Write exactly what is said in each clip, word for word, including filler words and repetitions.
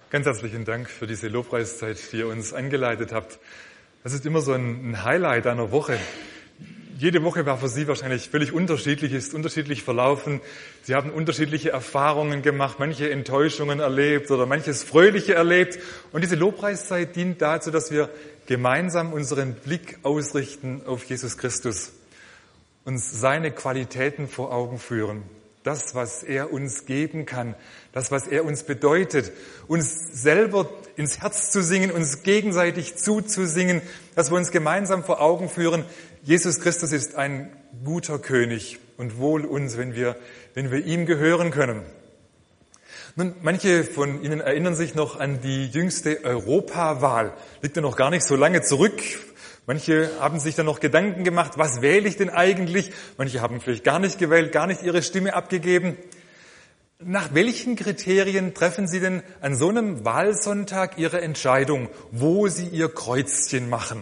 Ganz herzlichen Dank für diese Lobpreiszeit, die ihr uns angeleitet habt. Das ist immer so ein Highlight einer Woche. Jede Woche war für Sie wahrscheinlich völlig unterschiedlich, ist unterschiedlich verlaufen. Sie haben unterschiedliche Erfahrungen gemacht, manche Enttäuschungen erlebt oder manches Fröhliche erlebt. Und diese Lobpreiszeit dient dazu, dass wir gemeinsam unseren Blick ausrichten auf Jesus Christus, uns seine Qualitäten vor Augen führen. Das, was er uns geben kann, das, was er uns bedeutet, uns selber ins Herz zu singen, uns gegenseitig zuzusingen, dass wir uns gemeinsam vor Augen führen, Jesus Christus ist ein guter König und wohl uns, wenn wir, wenn wir ihm gehören können. Nun, manche von Ihnen erinnern sich noch an die jüngste Europawahl. Liegt ja noch gar nicht so lange zurück. Manche haben sich dann noch Gedanken gemacht, was wähle ich denn eigentlich? Manche haben vielleicht gar nicht gewählt, gar nicht ihre Stimme abgegeben. Nach welchen Kriterien treffen Sie denn an so einem Wahlsonntag Ihre Entscheidung, wo Sie Ihr Kreuzchen machen?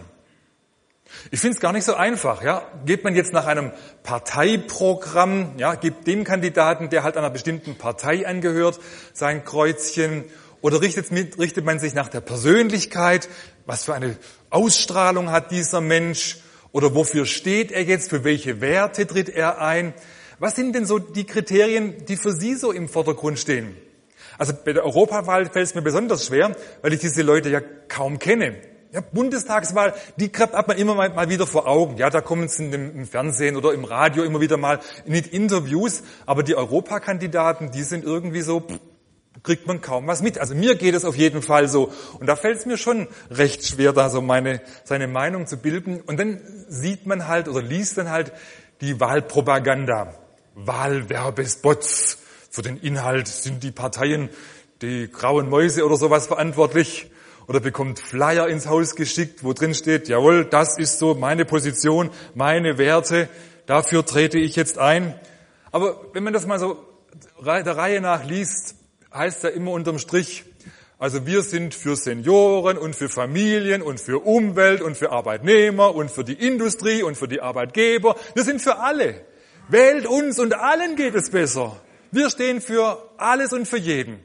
Ich finde es gar nicht so einfach. Ja, geht man jetzt nach einem Parteiprogramm, ja, gibt dem Kandidaten, der halt einer bestimmten Partei angehört, sein Kreuzchen? Oder richtet, richtet man sich nach der Persönlichkeit? Was für eine Ausstrahlung hat dieser Mensch? Oder wofür steht er jetzt? Für welche Werte tritt er ein? Was sind denn so die Kriterien, die für Sie so im Vordergrund stehen? Also bei der Europawahl fällt es mir besonders schwer, weil ich diese Leute ja kaum kenne. Ja, Bundestagswahl, die hat man immer mal, mal wieder vor Augen. Ja, da kommen sie im Fernsehen oder im Radio immer wieder mal in Interviews. Aber die Europakandidaten, die sind irgendwie so, kriegt man kaum was mit. Also mir geht es auf jeden Fall so. Und da fällt es mir schon recht schwer, da so meine, seine Meinung zu bilden. Und dann sieht man halt oder liest dann halt die Wahlpropaganda. Wahlwerbespots. Für den Inhalt sind die Parteien, die grauen Mäuse oder sowas verantwortlich. Oder bekommt Flyer ins Haus geschickt, wo drin steht, jawohl, das ist so meine Position, meine Werte, dafür trete ich jetzt ein. Aber wenn man das mal so der Reihe nach liest, heißt ja immer unterm Strich, also wir sind für Senioren und für Familien und für Umwelt und für Arbeitnehmer und für die Industrie und für die Arbeitgeber. Wir sind für alle. Wählt uns und allen geht es besser. Wir stehen für alles und für jeden.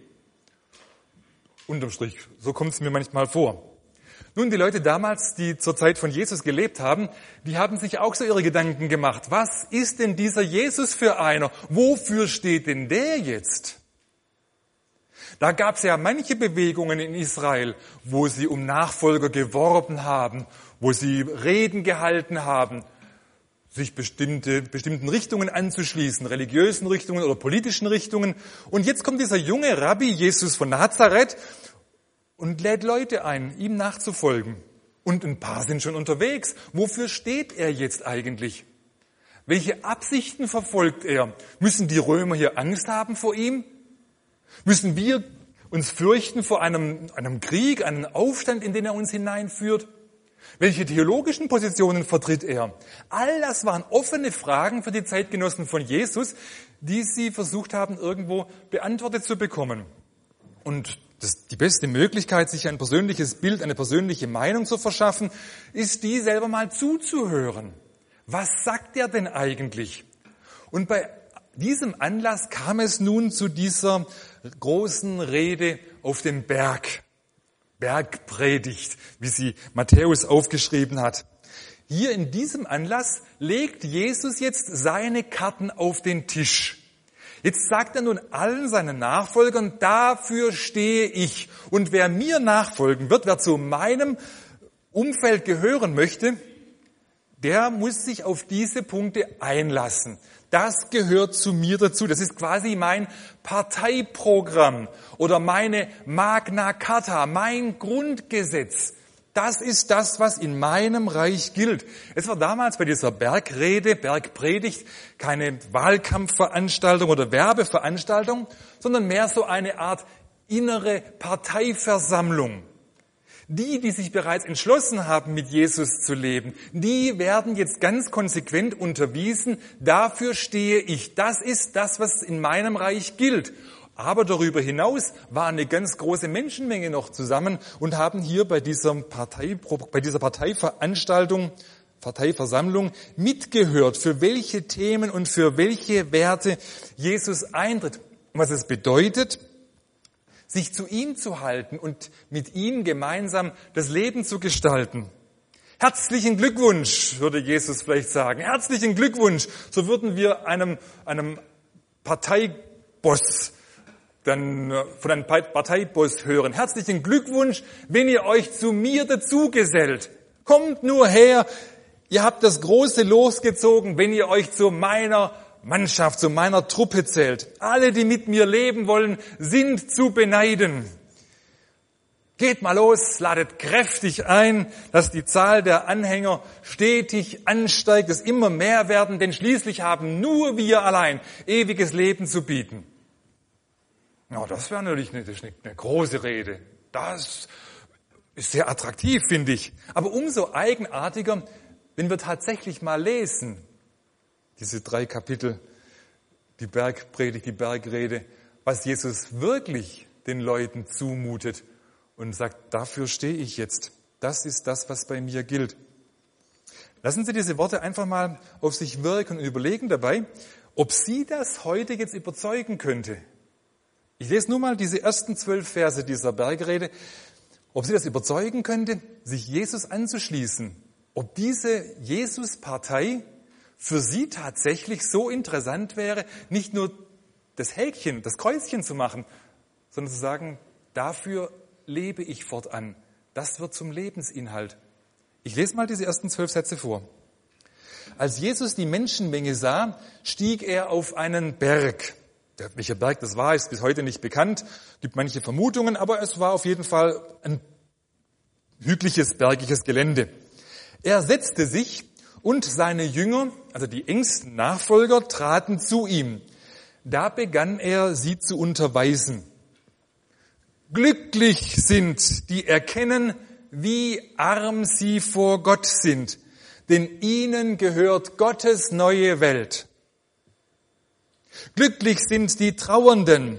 Unterm Strich, so kommt es mir manchmal vor. Nun, die Leute damals, die zur Zeit von Jesus gelebt haben, die haben sich auch so ihre Gedanken gemacht. Was ist denn dieser Jesus für einer? Wofür steht denn der jetzt? Da gab es ja manche Bewegungen in Israel, wo sie um Nachfolger geworben haben, wo sie Reden gehalten haben, sich bestimmte, bestimmten Richtungen anzuschließen, religiösen Richtungen oder politischen Richtungen. Und jetzt kommt dieser junge Rabbi Jesus von Nazareth und lädt Leute ein, ihm nachzufolgen. Und ein paar sind schon unterwegs. Wofür steht er jetzt eigentlich? Welche Absichten verfolgt er? Müssen die Römer hier Angst haben vor ihm? Müssen wir uns fürchten vor einem, einem Krieg, einem Aufstand, in den er uns hineinführt? Welche theologischen Positionen vertritt er? All das waren offene Fragen für die Zeitgenossen von Jesus, die sie versucht haben, irgendwo beantwortet zu bekommen. Und das, die beste Möglichkeit, sich ein persönliches Bild, eine persönliche Meinung zu verschaffen, ist die, selber mal zuzuhören. Was sagt er denn eigentlich? Und bei diesem Anlass kam es nun zu dieser großen Rede auf dem Berg. Bergpredigt, wie sie Matthäus aufgeschrieben hat. Hier in diesem Anlass legt Jesus jetzt seine Karten auf den Tisch. Jetzt sagt er nun allen seinen Nachfolgern, dafür stehe ich. Und wer mir nachfolgen wird, wer zu meinem Umfeld gehören möchte, der muss sich auf diese Punkte einlassen. Das gehört zu mir dazu. Das ist quasi mein Parteiprogramm oder meine Magna Carta, mein Grundgesetz. Das ist das, was in meinem Reich gilt. Es war damals bei dieser Bergrede, Bergpredigt, keine Wahlkampfveranstaltung oder Werbeveranstaltung, sondern mehr so eine Art innere Parteiversammlung. Die, die sich bereits entschlossen haben, mit Jesus zu leben, die werden jetzt ganz konsequent unterwiesen, dafür stehe ich. Das ist das, was in meinem Reich gilt. Aber darüber hinaus war eine ganz große Menschenmenge noch zusammen und haben hier bei dieser Partei, bei dieser Parteiveranstaltung, Parteiversammlung mitgehört, für welche Themen und für welche Werte Jesus eintritt. Und was es bedeutet, sich zu ihm zu halten und mit ihm gemeinsam das Leben zu gestalten. Herzlichen Glückwunsch, würde Jesus vielleicht sagen. Herzlichen Glückwunsch. So würden wir einem, einem Parteiboss dann von einem Parteiboss hören. Herzlichen Glückwunsch, wenn ihr euch zu mir dazugesellt. Kommt nur her. Ihr habt das große Los gezogen, wenn ihr euch zu meiner Mannschaft, zu meiner Truppe zählt. Alle, die mit mir leben wollen, sind zu beneiden. Geht mal los, ladet kräftig ein, dass die Zahl der Anhänger stetig ansteigt, es immer mehr werden, denn schließlich haben nur wir allein ewiges Leben zu bieten. Ja, das wäre natürlich eine, eine, eine große Rede. Das ist sehr attraktiv, finde ich. Aber umso eigenartiger, wenn wir tatsächlich mal lesen, diese drei Kapitel, die Bergpredigt, die Bergrede, was Jesus wirklich den Leuten zumutet und sagt, dafür stehe ich jetzt. Das ist das, was bei mir gilt. Lassen Sie diese Worte einfach mal auf sich wirken und überlegen dabei, ob Sie das heute jetzt überzeugen könnte. Ich lese nur mal diese ersten zwölf Verse dieser Bergrede, ob Sie das überzeugen könnte, sich Jesus anzuschließen. Ob diese Jesus-Partei für Sie tatsächlich so interessant wäre, nicht nur das Häkchen, das Kreuzchen zu machen, sondern zu sagen, dafür lebe ich fortan. Das wird zum Lebensinhalt. Ich lese mal diese ersten zwölf Sätze vor. Als Jesus die Menschenmenge sah, stieg er auf einen Berg. Der, welcher Berg das war, ist bis heute nicht bekannt. Gibt manche Vermutungen, aber es war auf jeden Fall ein hügeliges, bergiges Gelände. Er setzte sich und seine Jünger, also die engsten Nachfolger, traten zu ihm. Da begann er, sie zu unterweisen. Glücklich sind, die erkennen, wie arm sie vor Gott sind, denn ihnen gehört Gottes neue Welt. Glücklich sind die Trauernden,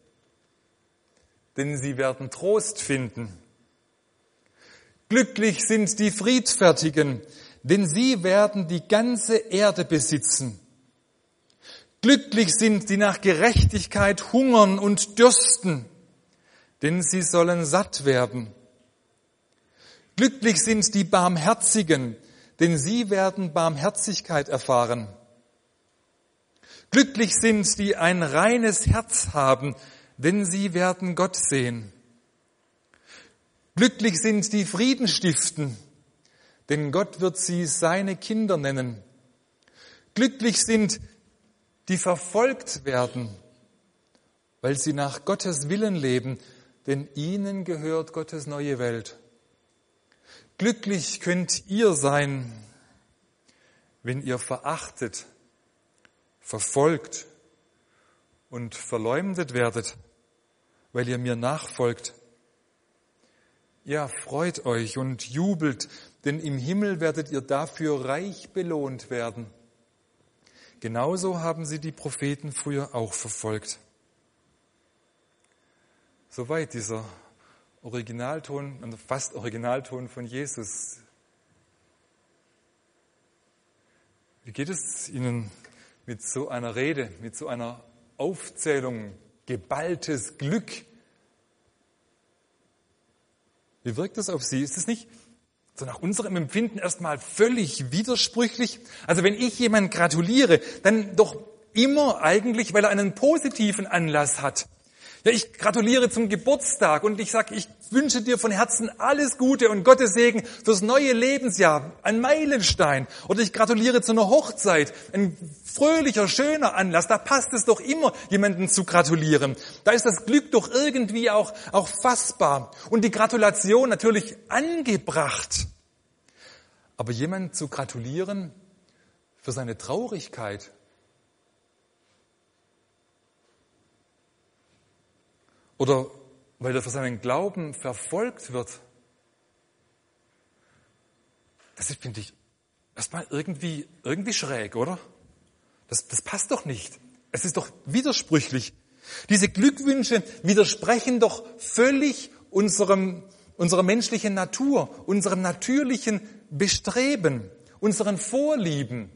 denn sie werden Trost finden. Glücklich sind die Friedfertigen, denn sie werden die ganze Erde besitzen. Glücklich sind die nach Gerechtigkeit hungern und dürsten, denn sie sollen satt werden. Glücklich sind die Barmherzigen, denn sie werden Barmherzigkeit erfahren. Glücklich sind die ein reines Herz haben, denn sie werden Gott sehen. Glücklich sind die Frieden stiften, denn Gott wird sie seine Kinder nennen. Glücklich sind die verfolgt werden, weil sie nach Gottes Willen leben, denn ihnen gehört Gottes neue Welt. Glücklich könnt ihr sein, wenn ihr verachtet, verfolgt und verleumdet werdet, weil ihr mir nachfolgt. Ja, freut euch und jubelt, denn im Himmel werdet ihr dafür reich belohnt werden. Genauso haben sie die Propheten früher auch verfolgt. Soweit dieser Originalton, fast Originalton von Jesus. Wie geht es Ihnen mit so einer Rede, mit so einer Aufzählung, geballtes Glück? Wie wirkt das auf Sie? Ist es nicht so nach unserem Empfinden erstmal völlig widersprüchlich? Also wenn ich jemandem gratuliere, dann doch immer eigentlich, weil er einen positiven Anlass hat. Ja, ich gratuliere zum Geburtstag und ich sage, ich wünsche dir von Herzen alles Gute und Gottes Segen fürs neue Lebensjahr, ein Meilenstein. Oder ich gratuliere zu einer Hochzeit, ein fröhlicher, schöner Anlass. Da passt es doch immer, jemanden zu gratulieren. Da ist das Glück doch irgendwie auch, auch fassbar. Und die Gratulation natürlich angebracht. Aber jemanden zu gratulieren für seine Traurigkeit, oder weil er für seinen Glauben verfolgt wird, das ist, finde ich, erstmal irgendwie, irgendwie schräg, oder? Das, das passt doch nicht. Es ist doch widersprüchlich. Diese Glückwünsche widersprechen doch völlig unserem, unserer menschlichen Natur, unserem natürlichen Bestreben, unseren Vorlieben.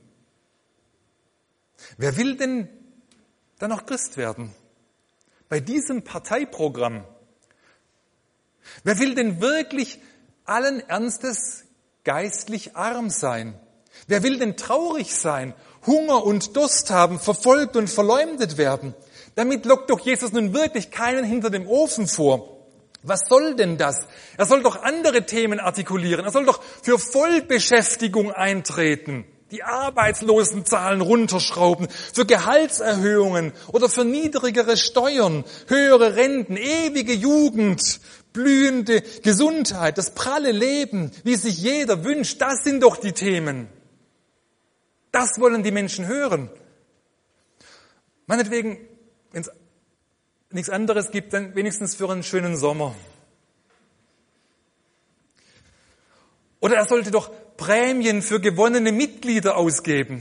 Wer will denn dann noch Christ werden? Bei diesem Parteiprogramm, Wer will denn wirklich allen Ernstes geistlich arm sein? Wer will denn traurig sein, Hunger und Durst haben, verfolgt und verleumdet werden? Damit lockt doch Jesus nun wirklich keinen hinter dem Ofen vor. Was soll denn das? Er soll doch andere Themen artikulieren. Er soll doch für Vollbeschäftigung eintreten, die Arbeitslosenzahlen runterschrauben, für Gehaltserhöhungen oder für niedrigere Steuern, höhere Renten, ewige Jugend, blühende Gesundheit, das pralle Leben, wie sich jeder wünscht. Das sind doch die Themen. Das wollen die Menschen hören. Meinetwegen, wenn es nichts anderes gibt, dann wenigstens für einen schönen Sommer. Oder er sollte doch Prämien für gewonnene Mitglieder ausgeben.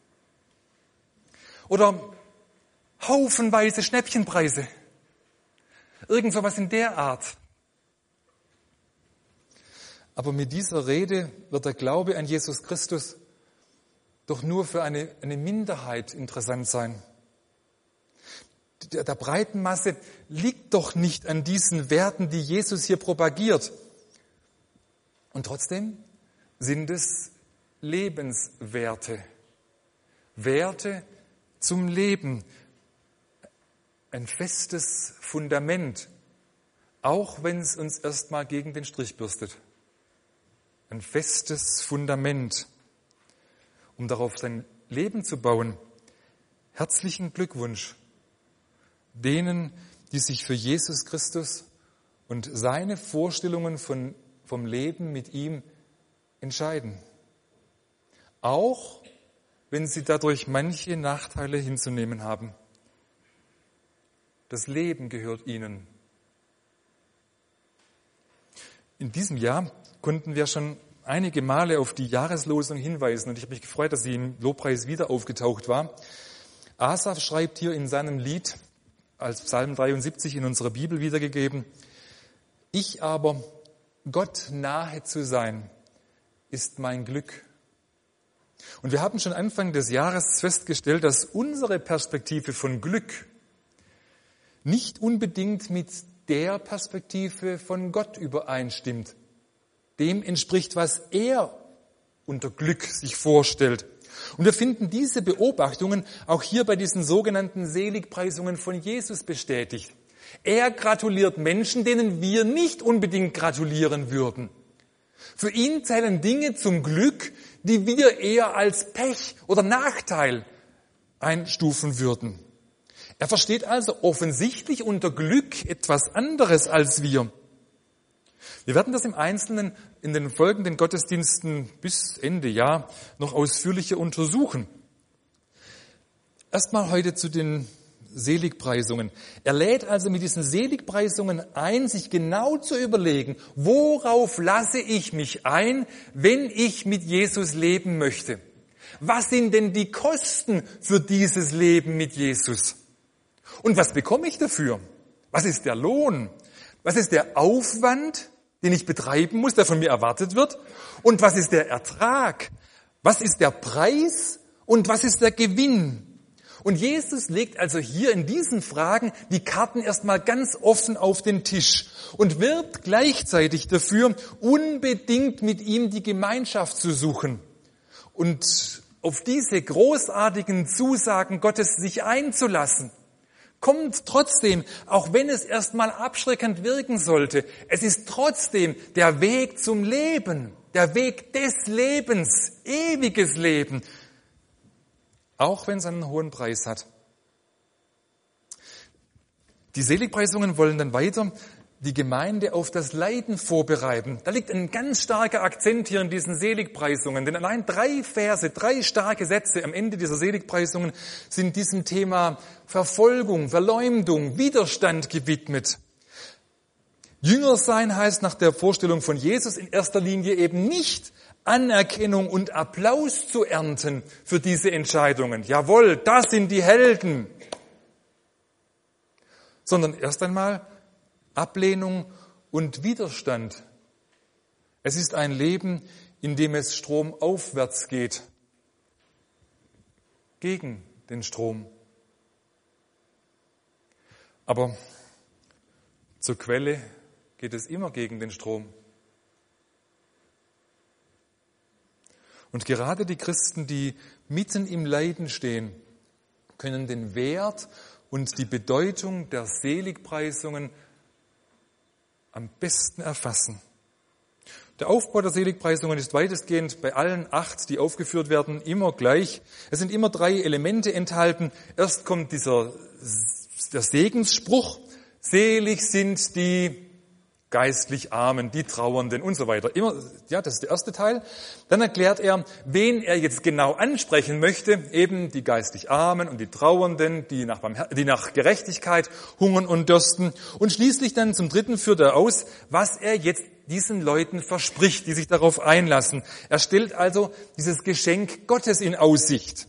Oder haufenweise Schnäppchenpreise. Irgend so was in der Art. Aber mit dieser Rede wird der Glaube an Jesus Christus doch nur für eine, eine Minderheit interessant sein. Der, der breiten Masse liegt doch nicht an diesen Werten, die Jesus hier propagiert. Und trotzdem sind es Lebenswerte. Werte zum Leben. Ein festes Fundament. Auch wenn es uns erstmal gegen den Strich bürstet. Ein festes Fundament. Um darauf sein Leben zu bauen. Herzlichen Glückwunsch denen, die sich für Jesus Christus und seine Vorstellungen von, vom Leben mit ihm entscheiden. Auch wenn sie dadurch manche Nachteile hinzunehmen haben. Das Leben gehört ihnen. In diesem Jahr konnten wir schon einige Male auf die Jahreslosung hinweisen und ich habe mich gefreut, dass sie im Lobpreis wieder aufgetaucht war. Asaf schreibt hier in seinem Lied, als Psalm dreiundsiebzig in unserer Bibel wiedergegeben, ich aber, Gott nahe zu sein, ist mein Glück. Und wir haben schon Anfang des Jahres festgestellt, dass unsere Perspektive von Glück nicht unbedingt mit der Perspektive von Gott übereinstimmt. Dem entspricht, was er unter Glück sich vorstellt. Und wir finden diese Beobachtungen auch hier bei diesen sogenannten Seligpreisungen von Jesus bestätigt. Er gratuliert Menschen, denen wir nicht unbedingt gratulieren würden. Für ihn zählen Dinge zum Glück, die wir eher als Pech oder Nachteil einstufen würden. Er versteht also offensichtlich unter Glück etwas anderes als wir. Wir werden das im Einzelnen in den folgenden Gottesdiensten bis Ende Jahr noch ausführlicher untersuchen. Erstmal heute zu den Seligpreisungen. Er lädt also mit diesen Seligpreisungen ein, sich genau zu überlegen, worauf lasse ich mich ein, wenn ich mit Jesus leben möchte? Was sind denn die Kosten für dieses Leben mit Jesus? Und was bekomme ich dafür? Was ist der Lohn? Was ist der Aufwand, den ich betreiben muss, der von mir erwartet wird? Und was ist der Ertrag? Was ist der Preis? Und was ist der Gewinn? Und Jesus legt also hier in diesen Fragen die Karten erstmal ganz offen auf den Tisch und wird gleichzeitig dafür, unbedingt mit ihm die Gemeinschaft zu suchen und auf diese großartigen Zusagen Gottes sich einzulassen. Kommt trotzdem, auch wenn es erstmal abschreckend wirken sollte, es ist trotzdem der Weg zum Leben, der Weg des Lebens, ewiges Leben, auch wenn es einen hohen Preis hat. Die Seligpreisungen wollen dann weiter die Gemeinde auf das Leiden vorbereiten. Da liegt ein ganz starker Akzent hier in diesen Seligpreisungen, denn allein drei Verse, drei starke Sätze am Ende dieser Seligpreisungen sind diesem Thema Verfolgung, Verleumdung, Widerstand gewidmet. Jünger sein heißt nach der Vorstellung von Jesus in erster Linie eben nicht Anerkennung und Applaus zu ernten für diese Entscheidungen. Jawohl, das sind die Helden. Sondern erst einmal Ablehnung und Widerstand. Es ist ein Leben, in dem es stromaufwärts geht. Gegen den Strom. Aber zur Quelle geht es immer gegen den Strom. Und gerade die Christen, die mitten im Leiden stehen, können den Wert und die Bedeutung der Seligpreisungen am besten erfassen. Der Aufbau der Seligpreisungen ist weitestgehend bei allen acht, die aufgeführt werden, immer gleich. Es sind immer drei Elemente enthalten. Erst kommt dieser, der Segensspruch, selig sind die geistlich Armen, die Trauernden und so weiter. Immer, ja, das ist der erste Teil. Dann erklärt er, wen er jetzt genau ansprechen möchte, eben die geistlich Armen und die Trauernden, die nach, die nach Gerechtigkeit hungern und dürsten. Und schließlich dann zum dritten führt er aus, was er jetzt diesen Leuten verspricht, die sich darauf einlassen. Er stellt also dieses Geschenk Gottes in Aussicht.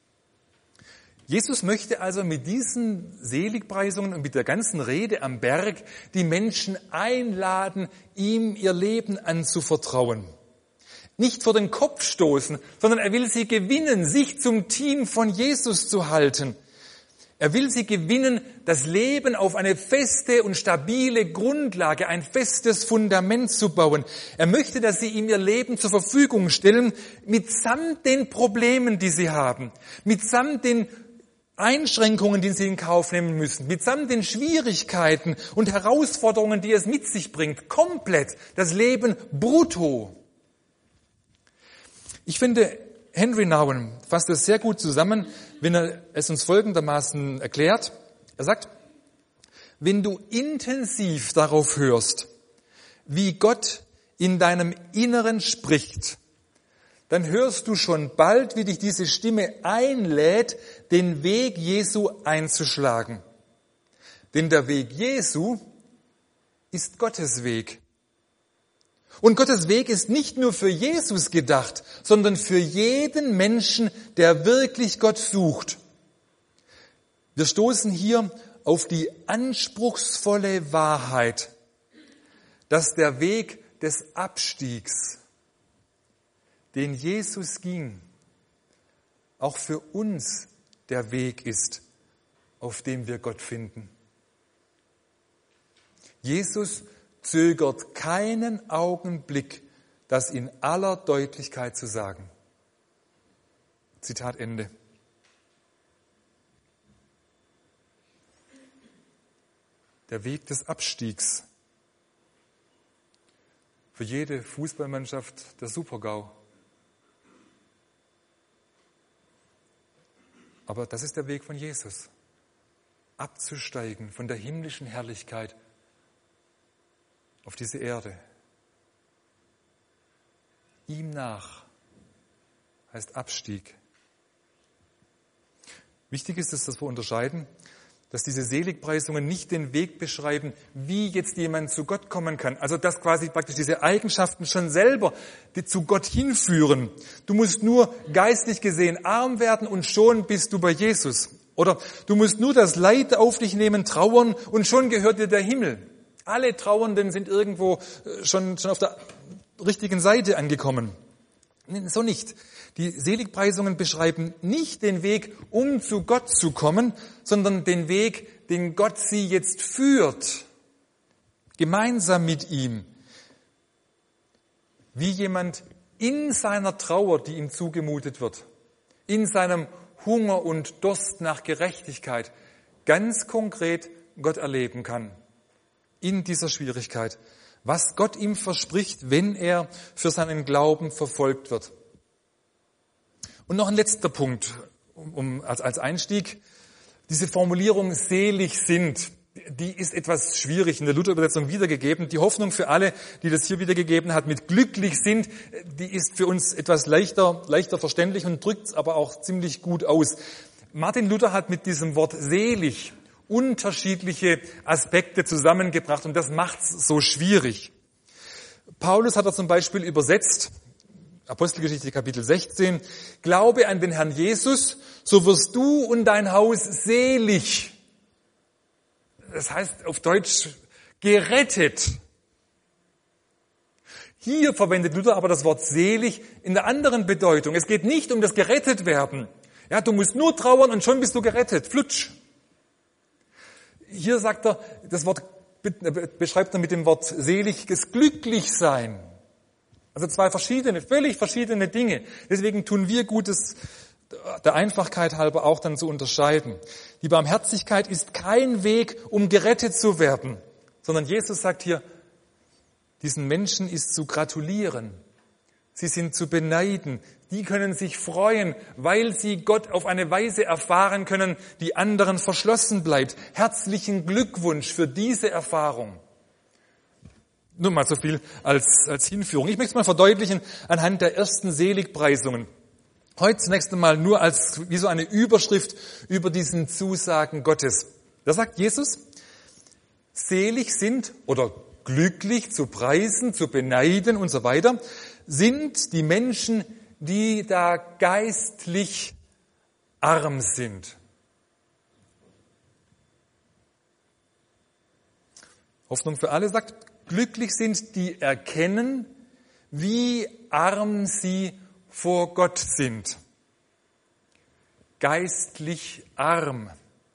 Jesus möchte also mit diesen Seligpreisungen und mit der ganzen Rede am Berg die Menschen einladen, ihm ihr Leben anzuvertrauen. Nicht vor den Kopf stoßen, sondern er will sie gewinnen, sich zum Team von Jesus zu halten. Er will sie gewinnen, das Leben auf eine feste und stabile Grundlage, ein festes Fundament zu bauen. Er möchte, dass sie ihm ihr Leben zur Verfügung stellen, mitsamt den Problemen, die sie haben, mitsamt den Einschränkungen, die sie in Kauf nehmen müssen, mitsamt den Schwierigkeiten und Herausforderungen, die es mit sich bringt, komplett das Leben brutto. Ich finde, Henry Nouwen fasst es sehr gut zusammen, wenn er es uns folgendermaßen erklärt. Er sagt, wenn du intensiv darauf hörst, wie Gott in deinem Inneren spricht, dann hörst du schon bald, wie dich diese Stimme einlädt, den Weg Jesu einzuschlagen. Denn der Weg Jesu ist Gottes Weg. Und Gottes Weg ist nicht nur für Jesus gedacht, sondern für jeden Menschen, der wirklich Gott sucht. Wir stoßen hier auf die anspruchsvolle Wahrheit, dass der Weg des Abstiegs, den Jesus ging, auch für uns der Weg ist, auf dem wir Gott finden. Jesus zögert keinen Augenblick, das in aller Deutlichkeit zu sagen. Zitat Ende. Der Weg des Abstiegs. Für jede Fußballmannschaft der Super-GAU. Aber das ist der Weg von Jesus. Abzusteigen von der himmlischen Herrlichkeit auf diese Erde. Ihm nach heißt Abstieg. Wichtig ist es, dass wir unterscheiden, dass diese Seligpreisungen nicht den Weg beschreiben, wie jetzt jemand zu Gott kommen kann. Also dass quasi praktisch diese Eigenschaften schon selber die zu Gott hinführen. Du musst nur geistlich gesehen arm werden und schon bist du bei Jesus. Oder du musst nur das Leid auf dich nehmen, trauern und schon gehört dir der Himmel. Alle Trauernden sind irgendwo schon, schon auf der richtigen Seite angekommen. So nicht. Die Seligpreisungen beschreiben nicht den Weg, um zu Gott zu kommen, sondern den Weg, den Gott sie jetzt führt, gemeinsam mit ihm. Wie jemand in seiner Trauer, die ihm zugemutet wird, in seinem Hunger und Durst nach Gerechtigkeit, ganz konkret Gott erleben kann. In dieser Schwierigkeit. Was Gott ihm verspricht, wenn er für seinen Glauben verfolgt wird. Und noch ein letzter Punkt, um, um, als, als Einstieg. Diese Formulierung selig sind, die ist etwas schwierig in der Luther-Übersetzung wiedergegeben. Die Hoffnung für alle, die das hier wiedergegeben hat, mit glücklich sind, die ist für uns etwas leichter, leichter verständlich und drückt es aber auch ziemlich gut aus. Martin Luther hat mit diesem Wort selig unterschiedliche Aspekte zusammengebracht und das macht es so schwierig. Paulus hat er zum Beispiel übersetzt, Apostelgeschichte Kapitel sechzehn, Glaube an den Herrn Jesus, so wirst du und dein Haus selig. Das heißt auf Deutsch gerettet. Hier verwendet Luther aber das Wort selig in der anderen Bedeutung. Es geht nicht um das Gerettetwerden. Ja, du musst nur trauern und schon bist du gerettet. Flutsch. Hier sagt er, das Wort beschreibt er mit dem Wort seliges Glücklichsein. Also zwei verschiedene, völlig verschiedene Dinge. Deswegen tun wir Gutes der Einfachkeit halber auch dann zu unterscheiden. Die Barmherzigkeit ist kein Weg, um gerettet zu werden, sondern Jesus sagt hier, diesen Menschen ist zu gratulieren. Sie sind zu beneiden. Die können sich freuen, weil sie Gott auf eine Weise erfahren können, die anderen verschlossen bleibt. Herzlichen Glückwunsch für diese Erfahrung. Nur mal so viel als, als Hinführung. Ich möchte es mal verdeutlichen anhand der ersten Seligpreisungen. Heute zunächst einmal nur als, wie so eine Überschrift über diesen Zusagen Gottes. Da sagt Jesus, selig sind oder glücklich zu preisen, zu beneiden und so weiter, sind die Menschen, die da geistlich arm sind. Hoffnung für alle sagt, glücklich sind, die erkennen, wie arm sie vor Gott sind. Geistlich arm.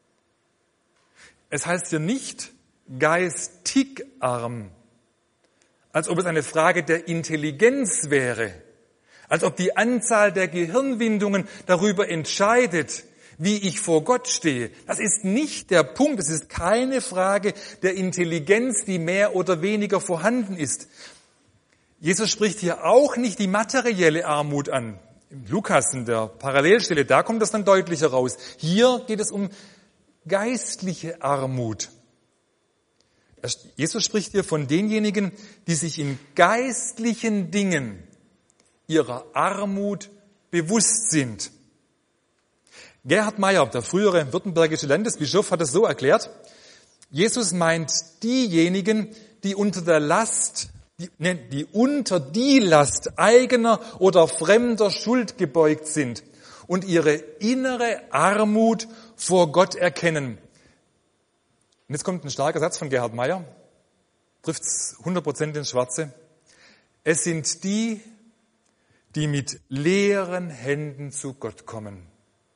Es heißt ja nicht geistig arm, als ob es eine Frage der Intelligenz wäre, als ob die Anzahl der Gehirnwindungen darüber entscheidet, wie ich vor Gott stehe. Das ist nicht der Punkt, es ist keine Frage der Intelligenz, die mehr oder weniger vorhanden ist. Jesus spricht hier auch nicht die materielle Armut an. Im Lukas, in der Parallelstelle, da kommt das dann deutlicher raus. Hier geht es um geistliche Armut. Jesus spricht hier von denjenigen, die sich in geistlichen Dingen ihrer Armut bewusst sind. Gerhard Meyer, der frühere württembergische Landesbischof, hat es so erklärt, Jesus meint diejenigen, die unter der Last, die, ne, die unter die Last eigener oder fremder Schuld gebeugt sind und ihre innere Armut vor Gott erkennen. Und jetzt kommt ein starker Satz von Gerhard Meyer, trifft es hundert Prozent ins Schwarze. Es sind die, die mit leeren Händen zu Gott kommen.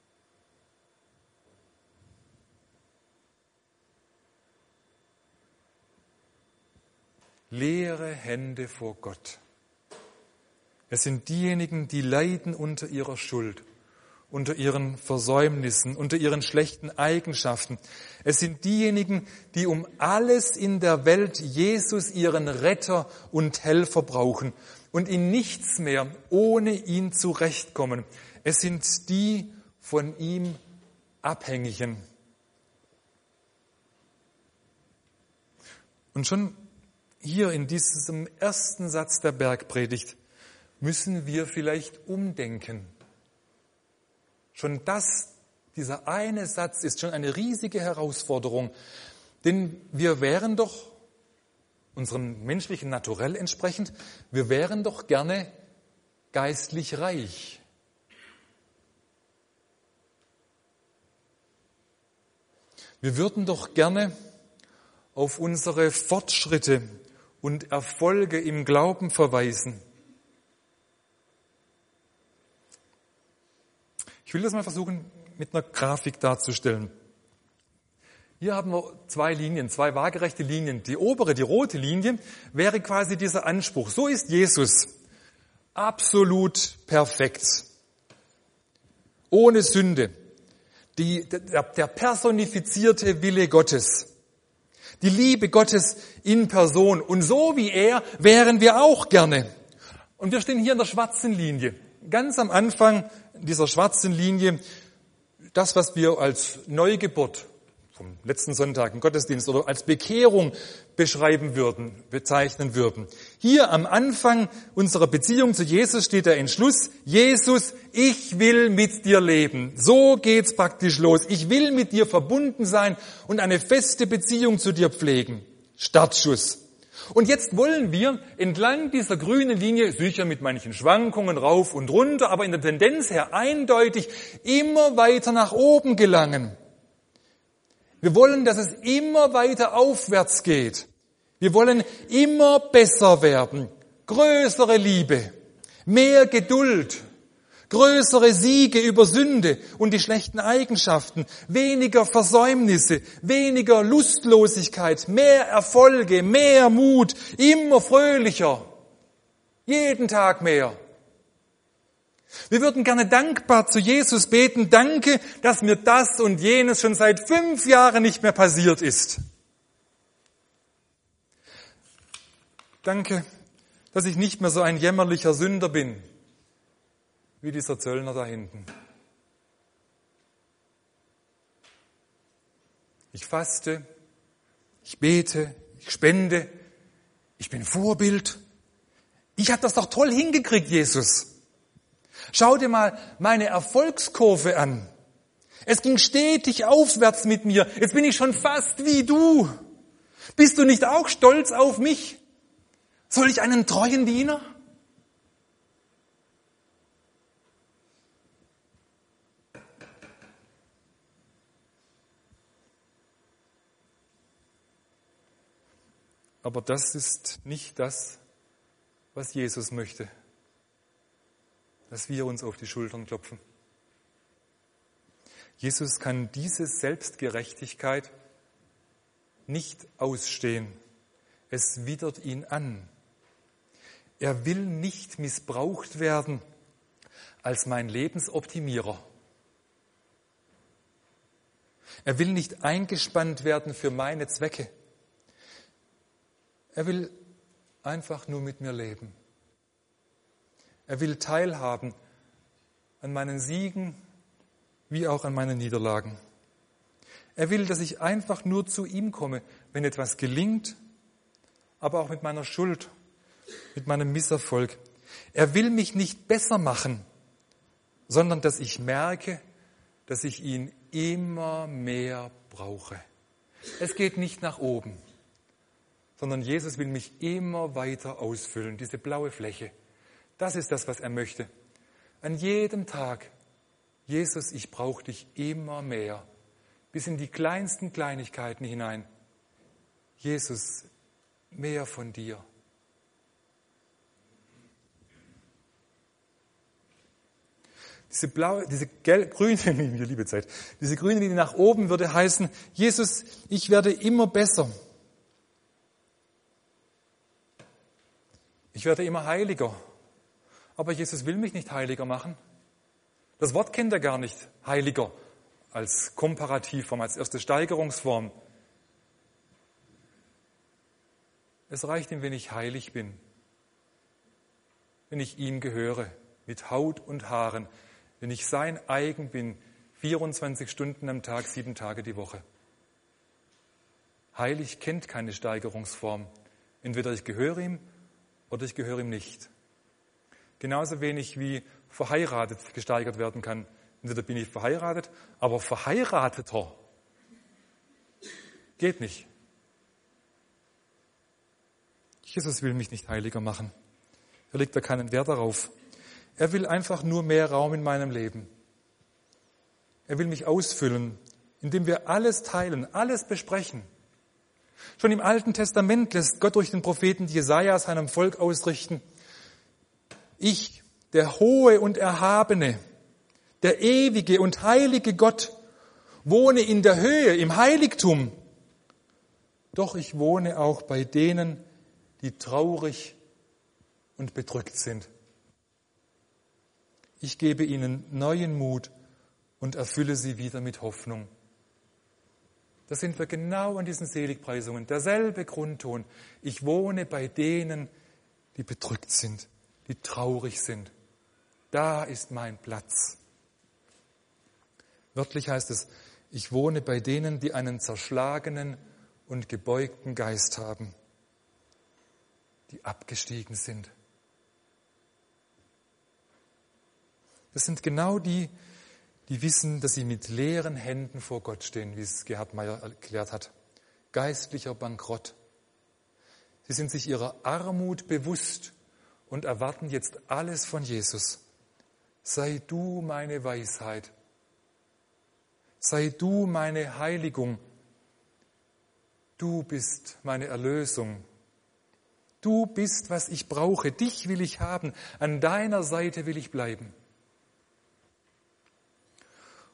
Leere Hände vor Gott. Es sind diejenigen, die leiden unter ihrer Schuld, unter ihren Versäumnissen, unter ihren schlechten Eigenschaften. Es sind diejenigen, die um alles in der Welt Jesus, ihren Retter und Helfer, brauchen und in nichts mehr ohne ihn zurechtkommen. Es sind die von ihm Abhängigen. Und schon hier in diesem ersten Satz der Bergpredigt müssen wir vielleicht umdenken. Schon das, dieser eine Satz ist schon eine riesige Herausforderung, denn wir wären doch, unserem menschlichen Naturell entsprechend, wir wären doch gerne geistlich reich. Wir würden doch gerne auf unsere Fortschritte und Erfolge im Glauben verweisen. Ich will das mal versuchen, mit einer Grafik darzustellen. Hier haben wir zwei Linien, zwei waagerechte Linien. Die obere, die rote Linie, wäre quasi dieser Anspruch. So ist Jesus. Absolut perfekt. Ohne Sünde. Die, der, der personifizierte Wille Gottes. Die Liebe Gottes in Person. Und so wie er wären wir auch gerne. Und wir stehen hier in der schwarzen Linie. Ganz am Anfang dieser schwarzen Linie, das, was wir als Neugeburt vom letzten Sonntag im Gottesdienst oder als Bekehrung beschreiben würden, bezeichnen würden. Hier am Anfang unserer Beziehung zu Jesus steht der Entschluss, Jesus, ich will mit dir leben. So geht's praktisch los. Ich will mit dir verbunden sein und eine feste Beziehung zu dir pflegen. Startschuss. Und jetzt wollen wir entlang dieser grünen Linie, sicher mit manchen Schwankungen rauf und runter, aber in der Tendenz her eindeutig, immer weiter nach oben gelangen. Wir wollen, dass es immer weiter aufwärts geht. Wir wollen immer besser werden, größere Liebe, mehr Geduld, größere Siege über Sünde und die schlechten Eigenschaften, weniger Versäumnisse, weniger Lustlosigkeit, mehr Erfolge, mehr Mut, immer fröhlicher, jeden Tag mehr. Wir würden gerne dankbar zu Jesus beten, danke, dass mir das und jenes schon seit fünf Jahren nicht mehr passiert ist. Danke, dass ich nicht mehr so ein jämmerlicher Sünder bin, wie dieser Zöllner da hinten. Ich faste, ich bete, ich spende, ich bin Vorbild. Ich habe das doch toll hingekriegt, Jesus. Schau dir mal meine Erfolgskurve an. Es ging stetig aufwärts mit mir. Jetzt bin ich schon fast wie du. Bist du nicht auch stolz auf mich? Soll ich einen treuen Diener? Aber das ist nicht das, was Jesus möchte, dass wir uns auf die Schultern klopfen. Jesus kann diese Selbstgerechtigkeit nicht ausstehen. Es widert ihn an. Er will nicht missbraucht werden als mein Lebensoptimierer. Er will nicht eingespannt werden für meine Zwecke. Er will einfach nur mit mir leben. Er will teilhaben an meinen Siegen wie auch an meinen Niederlagen. Er will, dass ich einfach nur zu ihm komme, wenn etwas gelingt, aber auch mit meiner Schuld, mit meinem Misserfolg. Er will mich nicht besser machen, sondern dass ich merke, dass ich ihn immer mehr brauche. Es geht nicht nach oben, sondern Jesus will mich immer weiter ausfüllen, diese blaue Fläche. Das ist das, was er möchte. An jedem Tag, Jesus, ich brauche dich immer mehr, bis in die kleinsten Kleinigkeiten hinein. Jesus, mehr von dir. Diese blaue, diese gelb, grüne Linie, liebe Zeit, diese grüne Linie nach oben würde heißen, Jesus, ich werde immer besser. Ich werde immer heiliger. Aber Jesus will mich nicht heiliger machen. Das Wort kennt er gar nicht, heiliger, als Komparativform, als erste Steigerungsform. Es reicht ihm, wenn ich heilig bin, wenn ich ihm gehöre, mit Haut und Haaren, wenn ich sein eigen bin, vierundzwanzig Stunden am Tag, sieben Tage die Woche. Heilig kennt keine Steigerungsform. Entweder ich gehöre ihm oder ich gehöre ihm nicht. Genauso wenig wie verheiratet gesteigert werden kann. Entweder bin ich verheiratet, aber verheirateter geht nicht. Jesus will mich nicht heiliger machen. Er legt da keinen Wert darauf. Er will einfach nur mehr Raum in meinem Leben. Er will mich ausfüllen, indem wir alles teilen, alles besprechen. Schon im Alten Testament lässt Gott durch den Propheten Jesaja seinem Volk ausrichten: Ich, der hohe und erhabene, der ewige und heilige Gott, wohne in der Höhe, im Heiligtum. Doch ich wohne auch bei denen, die traurig und bedrückt sind. Ich gebe ihnen neuen Mut und erfülle sie wieder mit Hoffnung. Da sind wir genau an diesen Seligpreisungen. Derselbe Grundton. Ich wohne bei denen, die bedrückt sind, die traurig sind. Da ist mein Platz. Wörtlich heißt es, ich wohne bei denen, die einen zerschlagenen und gebeugten Geist haben, die abgestiegen sind. Das sind genau die, die wissen, dass sie mit leeren Händen vor Gott stehen, wie es Gerhard Meyer erklärt hat. Geistlicher Bankrott. Sie sind sich ihrer Armut bewusst und erwarten jetzt alles von Jesus. Sei du meine Weisheit. Sei du meine Heiligung. Du bist meine Erlösung. Du bist, was ich brauche. Dich will ich haben. An deiner Seite will ich bleiben.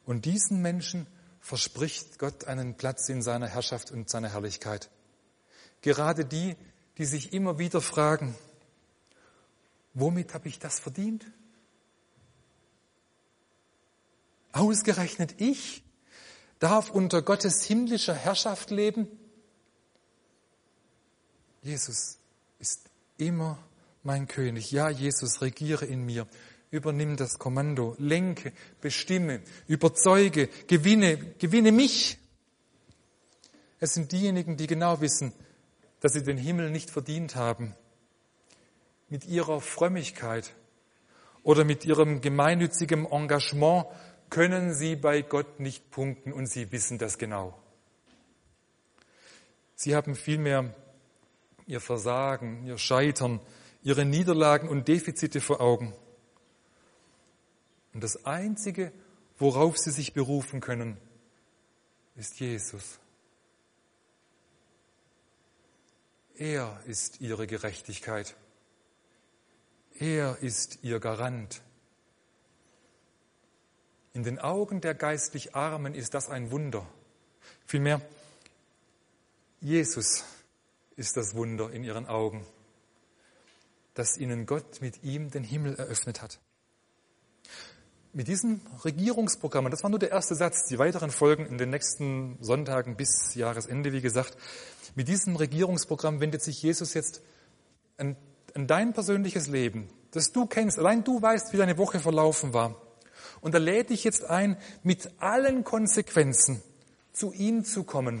Und diesen Menschen verspricht Gott einen Platz in seiner Herrschaft und seiner Herrlichkeit. Gerade die, die sich immer wieder fragen, womit habe ich das verdient? Ausgerechnet ich darf unter Gottes himmlischer Herrschaft leben? Jesus ist immer mein König. Ja, Jesus, regiere in mir. Übernimm das Kommando, lenke, bestimme, überzeuge, gewinne, gewinne mich. Es sind diejenigen, die genau wissen, dass sie den Himmel nicht verdient haben. Mit ihrer Frömmigkeit oder mit ihrem gemeinnützigen Engagement können sie bei Gott nicht punkten und sie wissen das genau. Sie haben vielmehr ihr Versagen, ihr Scheitern, ihre Niederlagen und Defizite vor Augen. Und das Einzige, worauf sie sich berufen können, ist Jesus. Er ist ihre Gerechtigkeit. Er ist ihr Garant. In den Augen der geistlich Armen ist das ein Wunder. Vielmehr, Jesus ist das Wunder in ihren Augen, dass ihnen Gott mit ihm den Himmel eröffnet hat. Mit diesem Regierungsprogramm, und das war nur der erste Satz, die weiteren Folgen in den nächsten Sonntagen bis Jahresende, wie gesagt, mit diesem Regierungsprogramm wendet sich Jesus jetzt an, an dein persönliches Leben, das du kennst, allein du weißt, wie deine Woche verlaufen war. Und er lädt dich jetzt ein, mit allen Konsequenzen zu ihm zu kommen.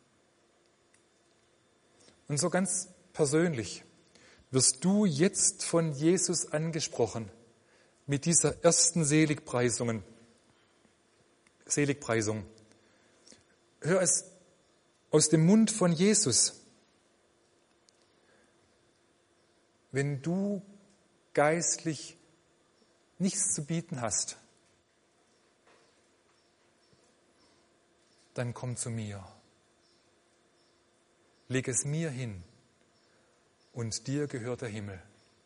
Und so ganz persönlich wirst du jetzt von Jesus angesprochen mit dieser ersten Seligpreisungen, Seligpreisung. Hör es aus dem Mund von Jesus. Wenn du geistlich nichts zu bieten hast, dann komm zu mir. Leg es mir hin und dir gehört der Himmel.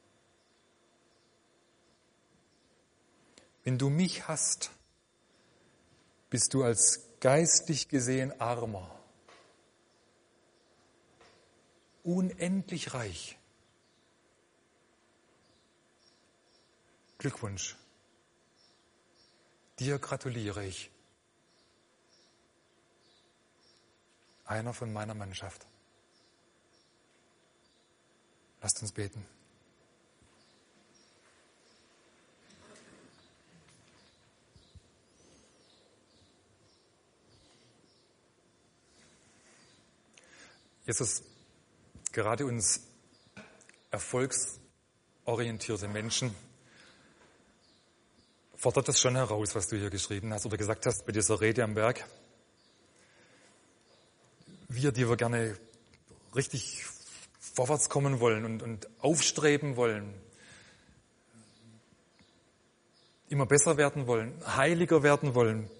Wenn du mich hast, bist du als geistlich gesehen Armer, unendlich reich. Glückwunsch. Dir gratuliere ich. Einer von meiner Mannschaft. Lasst uns beten. Jesus, gerade uns erfolgsorientierte Menschen fordert das schon heraus, was du hier geschrieben hast oder gesagt hast bei dieser Rede am Berg. Wir, die wir gerne richtig vorwärts kommen wollen und, und aufstreben wollen, immer besser werden wollen, heiliger werden wollen.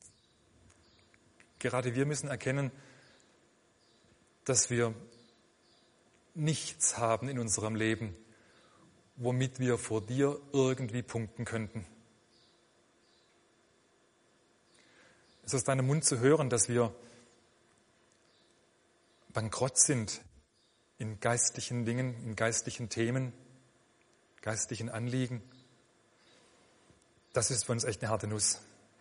Gerade wir müssen erkennen, dass wir nichts haben in unserem Leben, womit wir vor dir irgendwie punkten könnten. Es ist aus deinem Mund zu hören, dass wir bankrott sind in geistlichen Dingen, in geistlichen Themen, geistlichen Anliegen. Das ist für uns echt eine harte Nuss.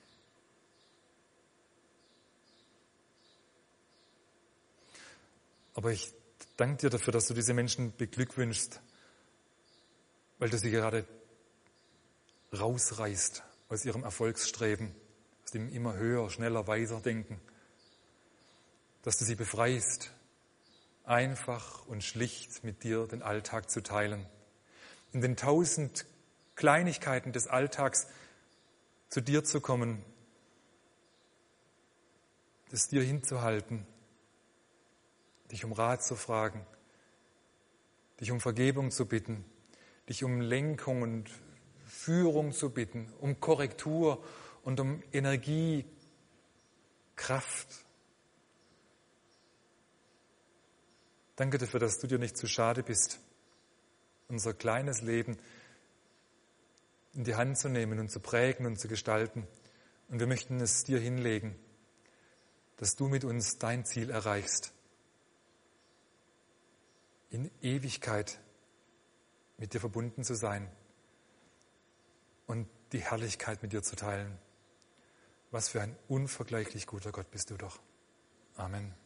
Aber ich danke dir dafür, dass du diese Menschen beglückwünschst, weil du sie gerade rausreißt aus ihrem Erfolgsstreben, aus dem immer höher, schneller, weiter denken. Dass du sie befreist, einfach und schlicht mit dir den Alltag zu teilen. In den tausend Kleinigkeiten des Alltags zu dir zu kommen, es dir hinzuhalten, dich um Rat zu fragen, dich um Vergebung zu bitten, dich um Lenkung und Führung zu bitten, um Korrektur und um Energie, Kraft. Danke dafür, dass du dir nicht zu schade bist, unser kleines Leben in die Hand zu nehmen und zu prägen und zu gestalten Und wir möchten es dir hinlegen, dass du mit uns dein Ziel erreichst, in Ewigkeit mit dir verbunden zu sein und die Herrlichkeit mit dir zu teilen. Was für ein unvergleichlich guter Gott bist du doch. Amen.